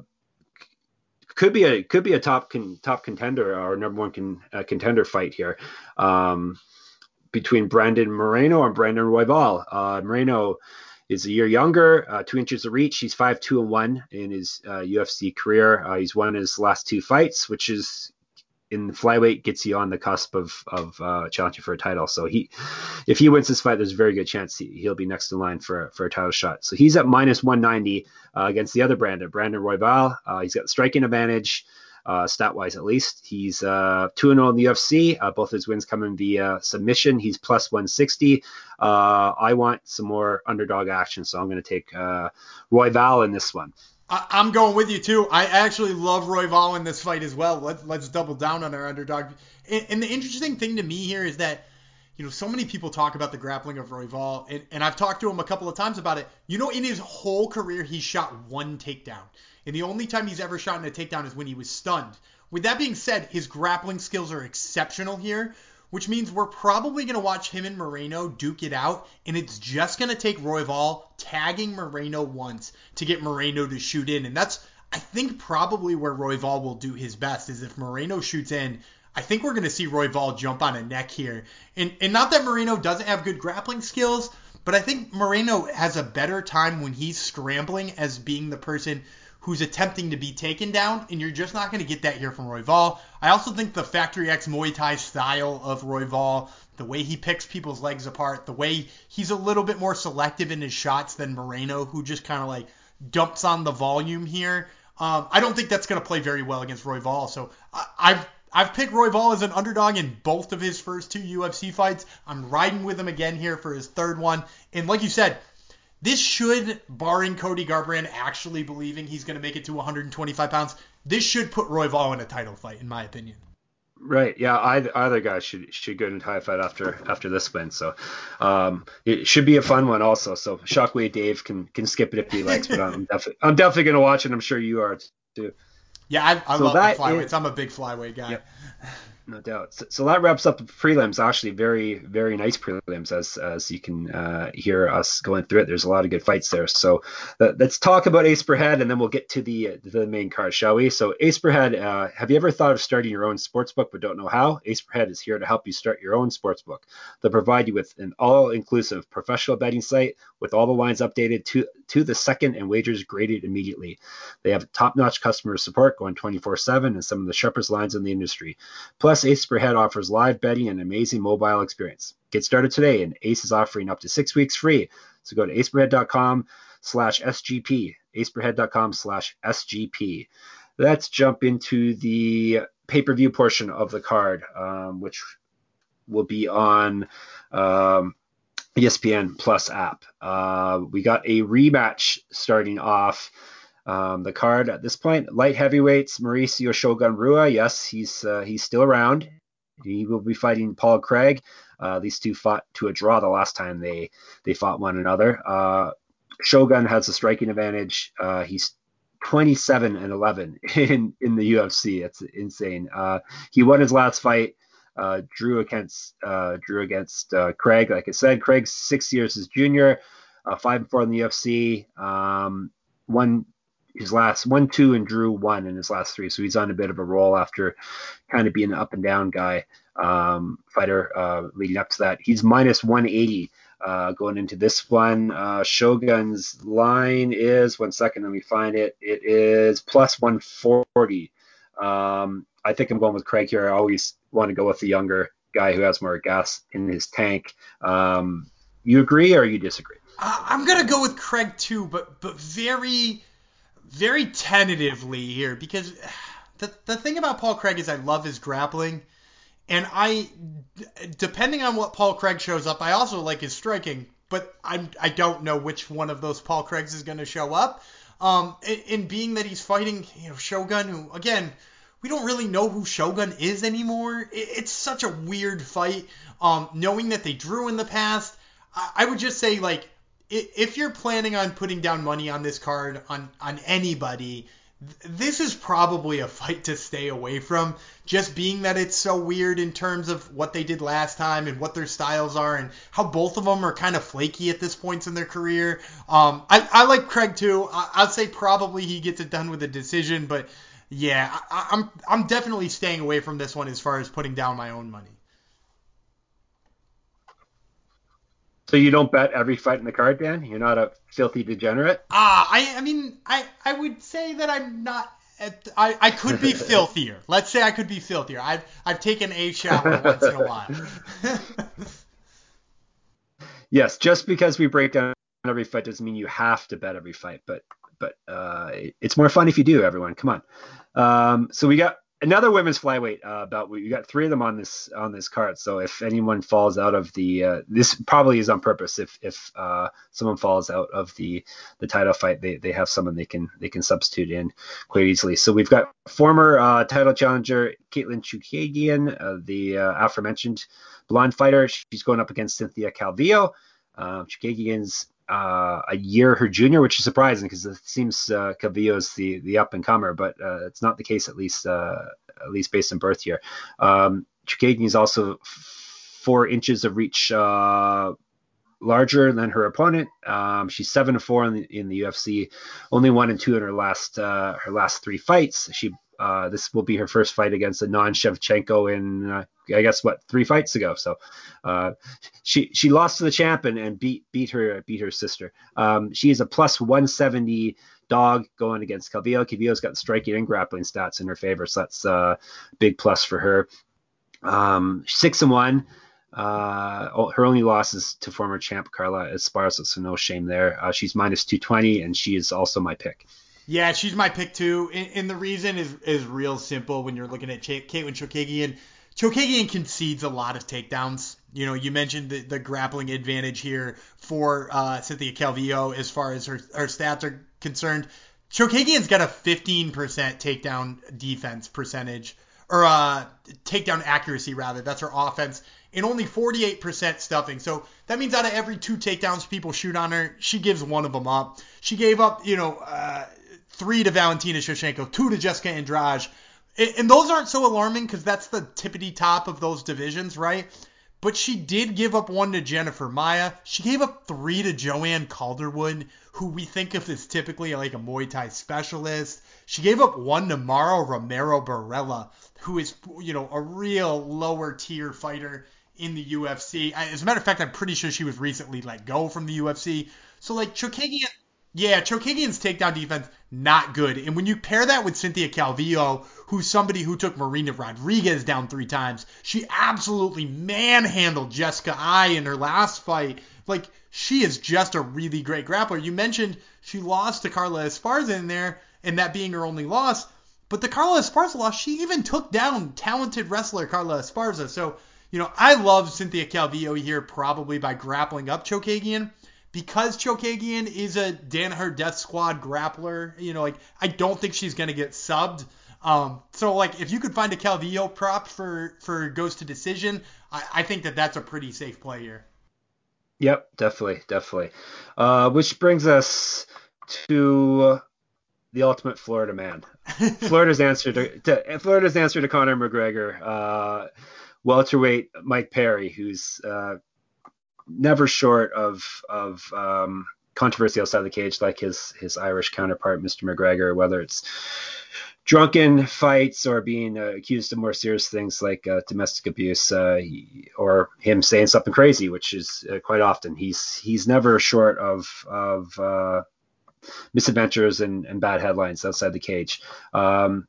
could be a could be a top con, top contender or number one con, uh, contender fight here. Um, between Brandon Moreno and Brandon Royval. Uh, Moreno is a year younger, uh, two inches of reach. He's five two and one in his uh, U F C career. Uh, he's won his last two fights, which is in the flyweight gets you on the cusp of of uh, challenging for a title. So he, if he wins this fight, there's a very good chance he, he'll be next in line for for a title shot. So he's at minus one ninety uh, against the other Brandon, Brandon Royval. Uh, he's got the striking advantage. Uh, stat wise, at least. He's uh, two and zero in the U F C. Uh, both his wins coming via submission. He's plus one sixty. Uh, I want some more underdog action, so I'm going to take uh, Royval in this one. I, I'm going with you too. I actually love Royval in this fight as well. Let's let's double down on our underdog. And, and the interesting thing to me here is that, you know, so many people talk about the grappling of Royval, and, and I've talked to him a couple of times about it. You know, in his whole career, he's shot one takedown. And the only time he's ever shot in a takedown is when he was stunned. With that being said, his grappling skills are exceptional here, which means we're probably going to watch him and Moreno duke it out, and it's just going to take Royval tagging Moreno once to get Moreno to shoot in. And that's, I think, probably where Royval will do his best, is if Moreno shoots in, I think we're going to see Royval jump on a neck here. And, and not that Moreno doesn't have good grappling skills, but I think Moreno has a better time when he's scrambling as being the person who's attempting to be taken down, and you're just not going to get that here from Royval. I also think the Factory X Muay Thai style of Royval, the way he picks people's legs apart, the way he's a little bit more selective in his shots than Moreno, who just kind of like dumps on the volume here. Um, I don't think that's going to play very well against Royval. So I, I've I've picked Royval as an underdog in both of his first two U F C fights. I'm riding with him again here for his third one. And like you said, this should, barring Cody Garbrandt actually believing he's going to make it to one hundred twenty-five pounds, this should put Royval in a title fight, in my opinion. Right. Yeah. Either, either guy should should go into a title fight after after this win. So um, it should be a fun one also. So Shockwave Dave can can skip it if he likes, but I'm definitely I'm definitely going to watch it. I'm sure you are too. Yeah, I, I So love the that flyweights. is, I'm a big flyweight guy. yep. No doubt. So, so that wraps up the prelims. Actually, very, very nice prelims, as as you can uh, hear us going through it. There's a lot of good fights there. So uh, let's talk about Ace per Head, and then we'll get to the the main card, shall we? So Ace per Head, uh, have you ever thought of starting your own sports book but don't know how? Ace per Head is here to help you start your own sports book. They'll provide you with an all-inclusive professional betting site with all the lines updated to to the second and wagers graded immediately. They have top-notch customer support going twenty-four seven and some of the sharpest lines in the industry. Plus, Ace per Head offers live betting and an amazing mobile experience. Get started today, and Ace is offering up to six weeks free. So go to aceperhead.com slash SGP, aceperhead.com slash SGP. Let's jump into the pay-per-view portion of the card, um, which will be on um, E S P N Plus app. Uh, we got a rematch starting off um, the card at this point. Light heavyweights, Mauricio Shogun Rua. Yes, he's uh, he's still around. He will be fighting Paul Craig. Uh, these two fought to a draw the last time they they fought one another. Uh, Shogun has a striking advantage. Uh, he's twenty-seven and eleven in in the U F C. It's insane. Uh, he won his last fight. Uh, drew against uh, drew against uh, Craig. Like I said, Craig's six years as junior, uh, five and four in the U F C. Um, one his last one, two, and drew one in his last three. So he's on a bit of a roll after kind of being an up and down guy um, fighter uh, leading up to that. He's minus one eighty uh, going into this one. Uh, Shogun's line is, one second, let me find it. It is plus one forty. Um, I think I'm going with Craig here. I always want to go with the younger guy who has more gas in his tank. Um, you agree or you disagree? I'm going to go with Craig too, but but very very tentatively here, because the the thing about Paul Craig is I love his grappling, and I, depending on what Paul Craig shows up, I also like his striking, but I'm I don't know which one of those Paul Craigs is going to show up. Um, and, and being that he's fighting, you know, Shogun, who again, we don't really know who Shogun is anymore. It, it's such a weird fight. Um, knowing that they drew in the past, I, I would just say, like, if you're planning on putting down money on this card on on anybody, this is probably a fight to stay away from, just being that it's so weird in terms of what they did last time and what their styles are and how both of them are kind of flaky at this point in their career. Um, I, I like Craig too. I, I'd say probably he gets it done with a decision, but yeah, I, I'm I'm definitely staying away from this one as far as putting down my own money. So you don't bet every fight in the card, Dan? You're not a filthy degenerate? Ah, I I mean I I would say that I'm not. At, I I could be filthier. Let's say I could be filthier. I've I've taken a shower once in a while. Yes, just because we break down every fight doesn't mean you have to bet every fight, but but uh, it's more fun if you do. Everyone, come on. Um, so we got another women's flyweight uh, bout. We got three of them on this on this card. So if anyone falls out of the, uh, this probably is on purpose. If if uh, someone falls out of the the title fight, they they have someone they can they can substitute in quite easily. So we've got former uh, title challenger Caitlin Chukagian, uh, the uh, aforementioned blonde fighter. She's going up against Cynthia Calvillo. Um, Chukagian's uh, a year her junior, which is surprising because it seems uh, Calvillo is the the up and comer, but uh, it's not the case, at least uh, at least based on birth year. Um, Chukagian is also four inches of reach uh, larger than her opponent. Um, she's seven to four in the in the U F C, only one and two in her last uh, her last three fights. She uh, this will be her first fight against a non-Shevchenko in uh, I guess what three fights ago. So uh, she she lost to the champ and, and beat beat her beat her sister. Um, she is a plus one seventy dog going against Calvillo. Calvillo's got striking and grappling stats in her favor, so that's a uh, big plus for her. Um, six and one. Uh, her only loss is to former champ Carla Esparza, so no shame there. Uh, she's minus two twenty, and she is also my pick. Yeah, she's my pick too, and, and the reason is is real simple when you're looking at Ch- Caitlin Chokagian. Chokagian concedes a lot of takedowns. You know, you mentioned the, the grappling advantage here for uh, Cynthia Calvillo as far as her, her stats are concerned. Chokagian's got a fifteen percent takedown defense percentage, or uh, takedown accuracy rather. That's her offense, and only forty-eight percent stuffing. So that means out of every two takedowns people shoot on her, she gives one of them up. She gave up, you know, uh, three to Valentina Shevchenko, two to Jessica Andrade. And those aren't so alarming because that's the tippity top of those divisions, right? But she did give up one to Jennifer Maia. She gave up three to Joanne Calderwood, who we think of as typically like a Muay Thai specialist. She gave up one to Mauro Romero Barella, who is, you know, a real lower tier fighter in the U F C. As a matter of fact, I'm pretty sure she was recently let go from the U F C. So like Chokagian, yeah, Chokagian's takedown defense, not good. And when you pair that with Cynthia Calvillo, who's somebody who took Marina Rodriguez down three times, she absolutely manhandled Jessica Ai in her last fight. Like, she is just a really great grappler. You mentioned she lost to Carla Esparza in there, and that being her only loss. But the Carla Esparza loss, she even took down talented wrestler Carla Esparza. So, you know, I love Cynthia Calvillo here probably by grappling up Chokagian. Because Chokagian is a Danaher Death Squad grappler, you know, like, I don't think she's going to get subbed. Um, so, like, if you could find a Calvillo prop for, for goes to decision, I, I think that that's a pretty safe play here. Yep, definitely, definitely. Uh, which brings us to the ultimate Florida man. Florida's answer to, to Florida's answer to Conor McGregor. Uh, welterweight Mike Perry, who's uh, never short of of um, controversy outside the cage, like his his Irish counterpart, Mister McGregor, whether it's drunken fights or being uh, accused of more serious things like uh, domestic abuse, uh, he, or him saying something crazy, which is uh, quite often. He's he's never short of of uh, misadventures and, and bad headlines outside the cage. Um,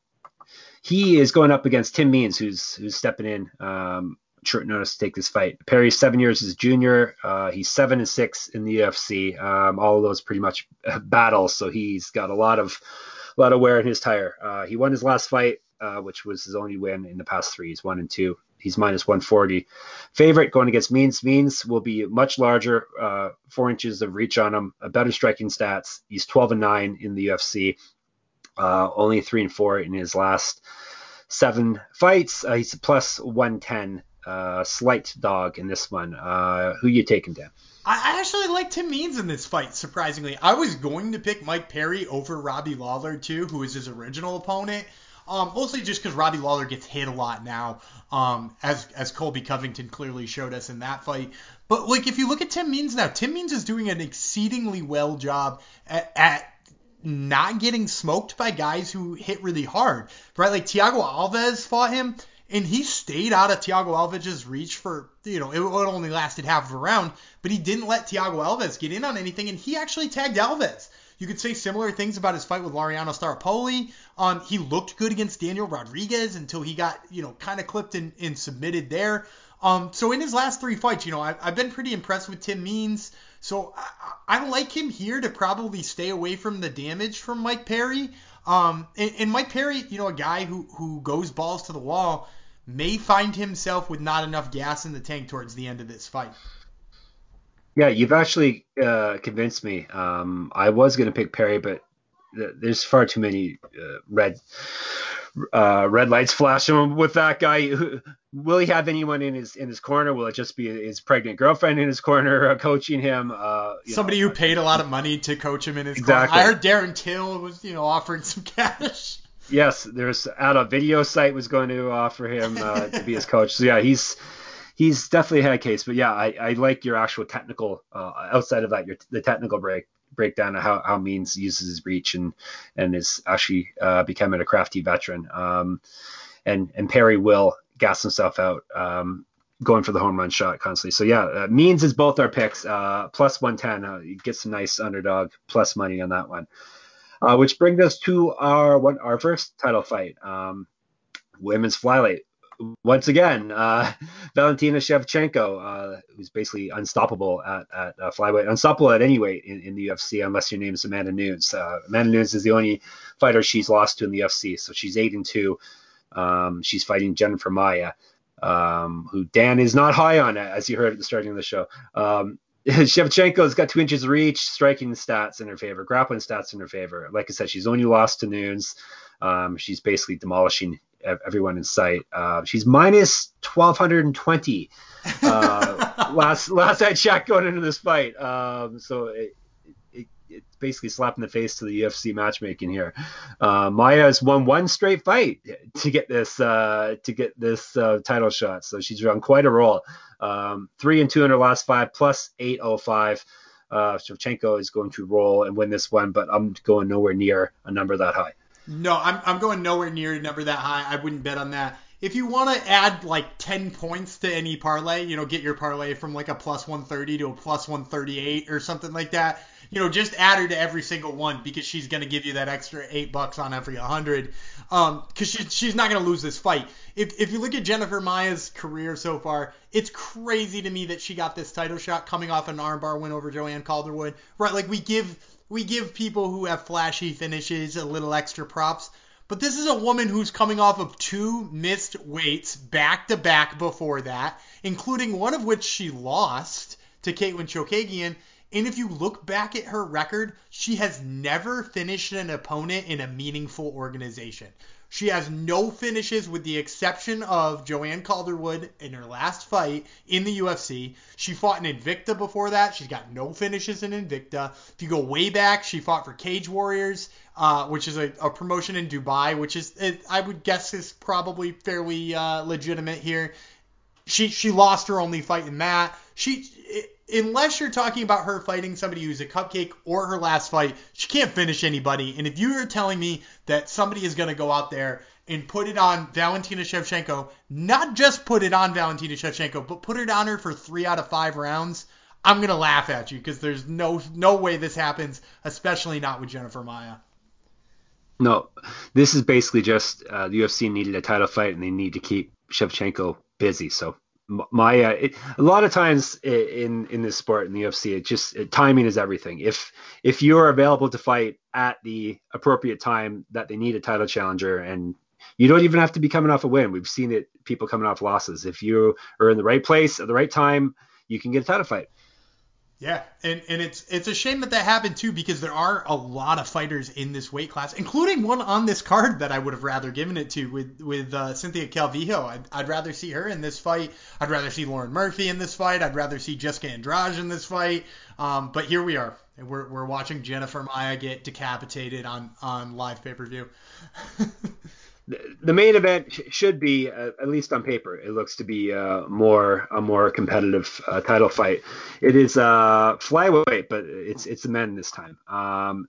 he is going up against Tim Means, who's who's stepping in um, short notice to take this fight. Perry's seven years as junior. Uh, he's seven and six in the U F C. Um, all of those pretty much battles, so he's got a lot of a lot of wear in his tire. Uh, he won his last fight, uh, which was his only win in the past three. He's one and two. He's minus one forty. Favorite going against Means. Means will be much larger, uh, four inches of reach on him, a better striking stats. He's twelve and nine in the U F C. Uh, only three and four in his last seven fights. Uh, he's a plus one ten, uh, slight dog in this one. Uh, who you taking, Dan? I actually like Tim Means in this fight, surprisingly. I was going to pick Mike Perry over Robbie Lawler, too, who is his original opponent. Um, mostly just because Robbie Lawler gets hit a lot now, um, as as Colby Covington clearly showed us in that fight. But like, if you look at Tim Means now, Tim Means is doing an exceedingly well job at, at not getting smoked by guys who hit really hard, right? Like Thiago Alves fought him, and he stayed out of Thiago Alves' reach for, you know, it only lasted half of a round, but he didn't let Thiago Alves get in on anything, and he actually tagged Alves. You could say similar things about his fight with Laureano Staropoli. Um, he looked good against Daniel Rodriguez until he got, you know, kind of clipped and, and submitted there. Um, so in his last three fights, you know, I, I've been pretty impressed with Tim Means. So I, I like him here to probably stay away from the damage from Mike Perry. Um, and, and Mike Perry, you know, a guy who, who goes balls to the wall, may find himself with not enough gas in the tank towards the end of this fight. Yeah, you've actually uh, convinced me. Um, I was going to pick Perry, but th- there's far too many uh, red uh, red lights flashing with that guy. Will he have anyone in his in his corner? Will it just be his pregnant girlfriend in his corner uh, coaching him? Uh, you Somebody know, who paid a lot of money to coach him in his corner. I exactly. heard Darren Till was, you know, offering some cash. Yes, there's at a video site was going to offer him uh, to be his coach. So yeah, he's he's definitely had a case. But yeah, I, I like your actual technical uh, outside of that, your the technical break breakdown of how, how Means uses his reach and and is actually uh, becoming a crafty veteran. Um, and and Perry will gas himself out, um, going for the home run shot constantly. So yeah, uh, Means is both our picks. Uh, plus one ten, uh, you get some nice underdog plus money on that one. Uh, which brings us to our one our first title fight, um, women's flyweight. Once again, uh, Valentina Shevchenko, uh, who's basically unstoppable at, at uh, flyweight, unstoppable at any weight in, in the U F C, unless your name is Amanda Nunes. Uh, Amanda Nunes is the only fighter she's lost to in the U F C, so she's eight and two. Um, she's fighting Jennifer Maia, um, who Dan is not high on, as you heard at the starting of the show. Um, Shevchenko's got two inches of reach, striking stats in her favor, grappling stats in her favor. Like I said, she's only lost to Nunes. Um, she's basically demolishing everyone in sight. Uh, she's minus twelve twenty uh, last last I checked going into this fight. Um, so it, it, it's basically slapping the face to the U F C matchmaking here. Uh, Maia has won one straight fight to get this uh, to get this uh, title shot. So she's on quite a roll. Um, three and two in her last five, plus eight oh five. Uh, Shevchenko is going to roll and win this one, but I'm going nowhere near a number that high. No, I'm I'm going nowhere near a number that high. I wouldn't bet on that. If you want to add like ten points to any parlay, you know, get your parlay from like a plus one thirty to a plus one thirty-eight or something like that, you know, just add her to every single one because she's going to give you that extra eight bucks on every one hundred. Um, because she, she's not going to lose this fight. If, if you look at Jennifer Maia's career so far, it's crazy to me that she got this title shot coming off an armbar win over Joanne Calderwood. Right, like we give we give people who have flashy finishes a little extra props. But this is a woman who's coming off of two missed weights back to back before that, including one of which she lost to Caitlin Chokagian. And if you look back at her record, she has never finished an opponent in a meaningful organization. She has no finishes with the exception of Joanne Calderwood in her last fight in the U F C. She fought in Invicta before that. She's got no finishes in Invicta. If you go way back, she fought for Cage Warriors, uh, which is a, a promotion in Dubai, which is, it, I would guess, is probably fairly uh, legitimate here. She she lost her only fight in that. She unless you're talking about her fighting somebody who's a cupcake or her last fight, she can't finish anybody. And if you are telling me that somebody is going to go out there and put it on Valentina Shevchenko, not just put it on Valentina Shevchenko, but put it on her for three out of five rounds, I'm going to laugh at you because there's no no way this happens, especially not with Jennifer Maia. No, this is basically just uh, the U F C needed a title fight and they need to keep Shevchenko busy. So my uh, it, a lot of times in in this sport in the U F C, it just it, timing is everything. If if you're available to fight at the appropriate time that they need a title challenger, and you don't even have to be coming off a win. We've seen it, people coming off losses. If you are in the right place at the right time, you can get a title fight. Yeah, and, and it's it's a shame that that happened too, because there are a lot of fighters in this weight class, including one on this card that I would have rather given it to with with uh, Cynthia Calvillo. I'd, I'd rather see her in this fight. I'd rather see Lauren Murphy in this fight. I'd rather see Jessica Andrade in this fight. Um, but here we are. We're we're watching Jennifer Maia get decapitated on on live pay per view. The main event sh- should be, uh, at least on paper, it looks to be uh, more a more competitive uh, title fight. It is uh, flyweight, but it's it's the men this time. Um,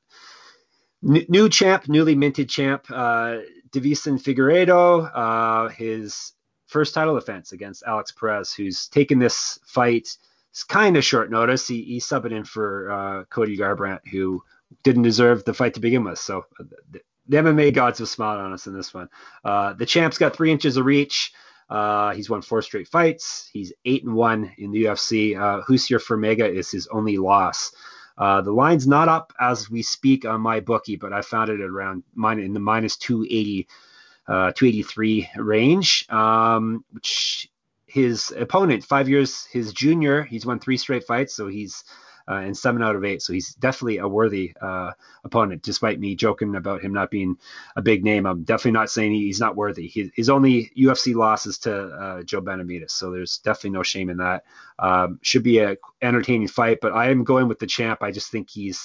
n- new champ, newly minted champ, uh, Davison Figueiredo, uh, his first title defense against Alex Perez, who's taken this fight. It's kind of short notice. He, he's subbing in for uh, Cody Garbrandt, who didn't deserve the fight to begin with. So uh, the M M A gods have smiled on us in this one. Uh, the champ's got three inches of reach. Uh, he's won four straight fights. He's eight and one in the U F C. Uh, Husier Formega is his only loss. Uh, the line's not up as we speak on my bookie, but I found it around mine in the minus two eighty, uh, two eighty-three range, um, which his opponent, five years his junior, he's won three straight fights, so he's uh, in seven out of eight. So he's definitely a worthy uh, opponent, despite me joking about him not being a big name. I'm definitely not saying he, he's not worthy. He, his only U F C loss is to uh, Joe Benavidez, so there's definitely no shame in that. Um, should be a entertaining fight, but I am going with the champ. I just think he's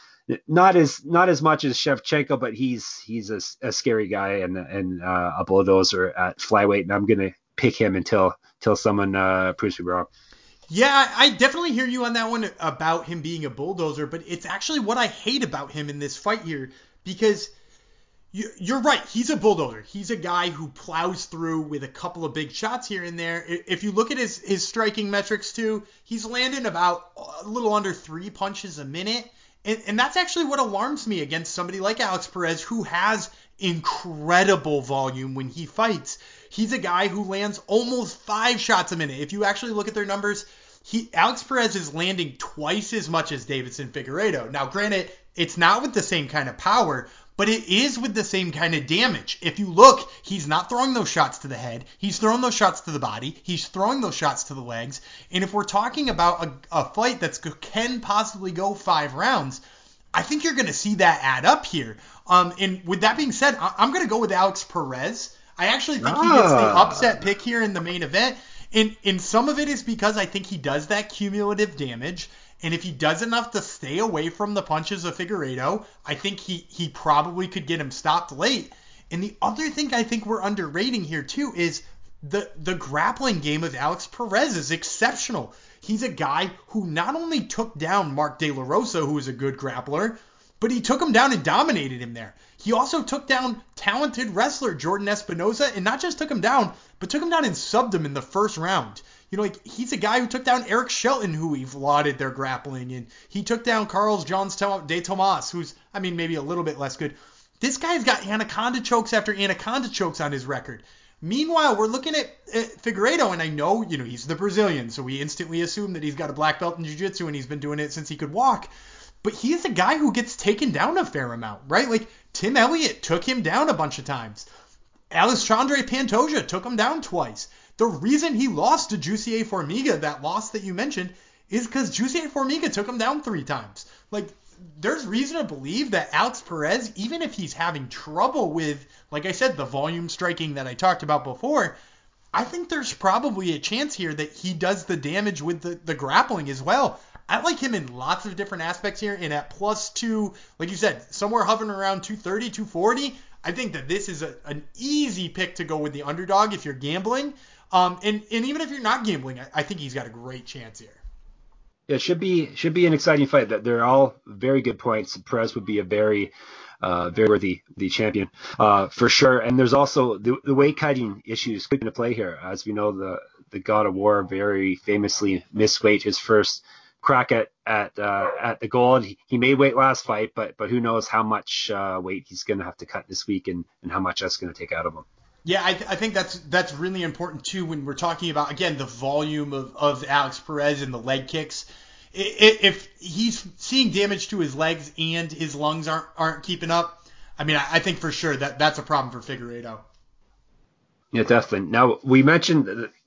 not as not as much as Shevchenko, but he's he's a, a scary guy and and uh, a bulldozer at flyweight, and I'm gonna pick him until until someone uh, proves me wrong. Yeah, I definitely hear you on that one about him being a bulldozer, but it's actually what I hate about him in this fight here, because you, you're right. He's a bulldozer. He's a guy who plows through with a couple of big shots here and there. If you look at his, his striking metrics too, he's landing about a little under three punches a minute. And, and that's actually what alarms me against somebody like Alex Perez, who has incredible volume when he fights. He's a guy who lands almost five shots a minute. If you actually look at their numbers, he Alex Perez is landing twice as much as Davison Figueiredo. Now, granted, it's not with the same kind of power, but it is with the same kind of damage. If you look, he's not throwing those shots to the head. He's throwing those shots to the body. He's throwing those shots to the legs. And if we're talking about a, a fight that can possibly go five rounds, I think you're going to see that add up here. Um, and with that being said, I, I'm going to go with Alex Perez. I actually think he gets the upset pick here in the main event. And, and some of it is because I think he does that cumulative damage. And if he does enough to stay away from the punches of Figueiredo, I think he, he probably could get him stopped late. And the other thing I think we're underrating here too is the, the grappling game of Alex Perez is exceptional. He's a guy who not only took down Mark De La Rosa, who is a good grappler, but he took him down and dominated him there. He also took down talented wrestler Jordan Espinosa, and not just took him down, but took him down and subbed him in the first round. You know, like, he's a guy who took down Eric Shelton, who we've lauded their grappling, and he took down Carlos Jones de Tomas, who's, I mean, maybe a little bit less good. This guy's got anaconda chokes after anaconda chokes on his record. Meanwhile, we're looking at, at Figueiredo, and I know, you know, he's the Brazilian, so we instantly assume that he's got a black belt in jiu-jitsu, and he's been doing it since he could walk. But he's a guy who gets taken down a fair amount, right? Like, Tim Elliott took him down a bunch of times. Alexandre Pantoja took him down twice. The reason he lost to Jussier Formiga, that loss that you mentioned, is because Jussier Formiga took him down three times. Like, there's reason to believe that Alex Perez, even if he's having trouble with, like I said, the volume striking that I talked about before, I think there's probably a chance here that he does the damage with the, the grappling as well. I like him in lots of different aspects here, and at plus two, like you said, somewhere hovering around two thirty, two forty, I think that this is a, an easy pick to go with the underdog if you're gambling. Um, and, and even if you're not gambling, I, I think he's got a great chance here. Yeah, it should be should be an exciting fight. That they're all very good points. Perez would be a very uh, very worthy the champion uh, for sure. And there's also the, the weight cutting issues coming into play here. As we know, the the God of War very famously missed weight his first crack at at uh, at the gold. He, he made weight last fight, but but who knows how much uh, weight he's going to have to cut this week and, and how much that's going to take out of him. Yeah, I, th- I think that's that's really important too when we're talking about, again, the volume of, of Alex Perez and the leg kicks. I, if he's seeing damage to his legs and his lungs aren't aren't keeping up, I mean, I, I think for sure that that's a problem for Figueiredo. Yeah, definitely. Now, we mentioned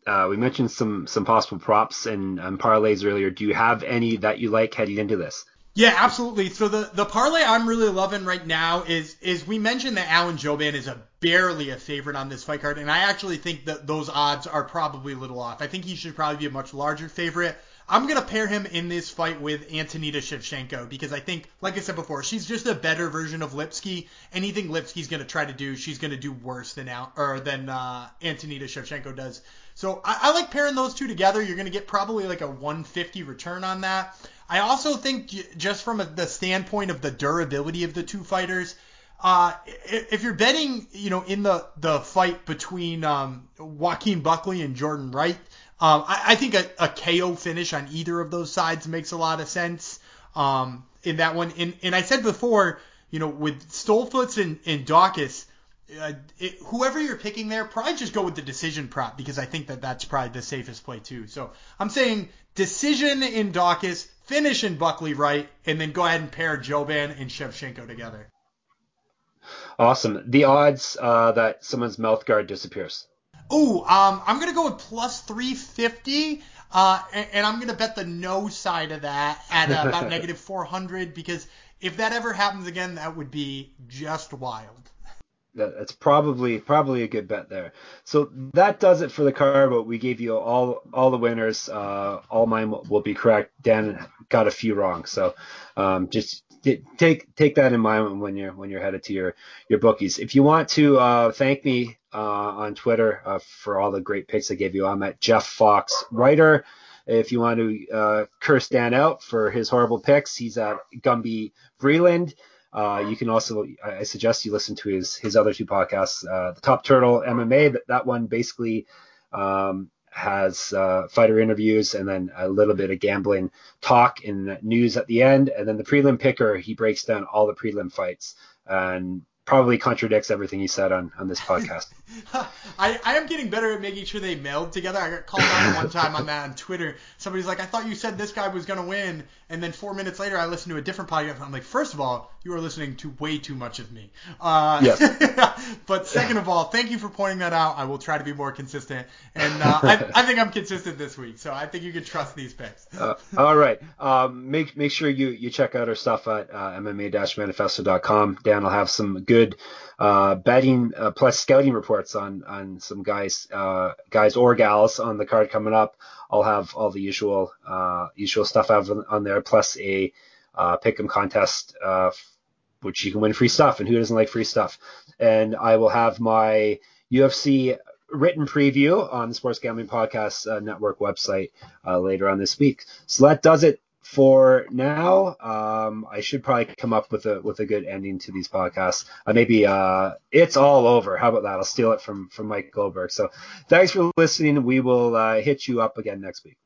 uh, we mentioned some some possible props and, and parlays earlier. Do you have any that you like heading into this? Yeah, absolutely. So the, the parlay I'm really loving right now is is we mentioned that Alan Jouban is a barely a favorite on this fight card, and I actually think that those odds are probably a little off. I think he should probably be a much larger favorite. I'm going to pair him in this fight with Antonina Shevchenko because I think, like I said before, she's just a better version of Lipski. Anything Lipski's going to try to do, she's going to do worse than Al- or than uh, Antonina Shevchenko does. So I, I like pairing those two together. You're going to get probably like a one fifty return on that. I also think just from a, the standpoint of the durability of the two fighters, uh, if you're betting, you know, in the, the fight between um, Joaquin Buckley and Jordan Wright, um, I, I think a, a K O finish on either of those sides makes a lot of sense um, in that one. And, and I said before, you know, with Stolfutz and, and Dawkins, uh, it, whoever you're picking there, probably just go with the decision prop because I think that that's probably the safest play too. So I'm saying decision in Dawkins, finish in Buckley Wright, and then go ahead and pair Jouban and Shevchenko together. Awesome. The odds uh, that someone's mouth guard disappears. Ooh, um, I'm gonna go with plus three fifty, uh, and, and I'm gonna bet the no side of that at uh, about negative four hundred because if that ever happens again, that would be just wild. That's probably probably a good bet there. So that does it for the card. But we gave you all all the winners. Uh, all mine will be correct. Dan got a few wrong. So um, just take take that in mind when you're when you're headed to your your bookies. If you want to uh, thank me uh, on Twitter uh, for all the great picks I gave you, I'm at Jeff Fox Writer. If you want to uh, curse Dan out for his horrible picks, he's at Gumby Vreeland. Uh, you can also, I suggest you listen to his his other two podcasts, uh, the Top Turtle M M A. That, that one basically um, has uh, fighter interviews and then a little bit of gambling talk and news at the end. And then the Prelim Picker, he breaks down all the prelim fights and probably contradicts everything he said on, on this podcast. I, I am getting better at making sure they meld together. I got called out one time on that on Twitter. Somebody's like, I thought you said this guy was going to win. And then four minutes later, I listened to a different podcast. I'm like, first of all, you are listening to way too much of me. Uh, yes. But second of all, thank you for pointing that out. I will try to be more consistent. And uh, I, I think I'm consistent this week. So I think you can trust these picks. uh, all right. Um, make make sure you, you check out our stuff at uh, M M A manifesto dot com. Dan will have some good uh, betting uh, plus scouting reports on on some guys uh, guys or gals on the card coming up. I'll have all the usual uh, usual stuff on, on there, plus a uh, pick'em contest, uh, which you can win free stuff. And who doesn't like free stuff? And I will have my U F C written preview on the Sports Gambling Podcast uh, Network website uh, later on this week. So that does it for now. Um, I should probably come up with a with a good ending to these podcasts. Uh, maybe uh, it's all over. How about that? I'll steal it from from Mike Goldberg. So thanks for listening. We will uh, hit you up again next week.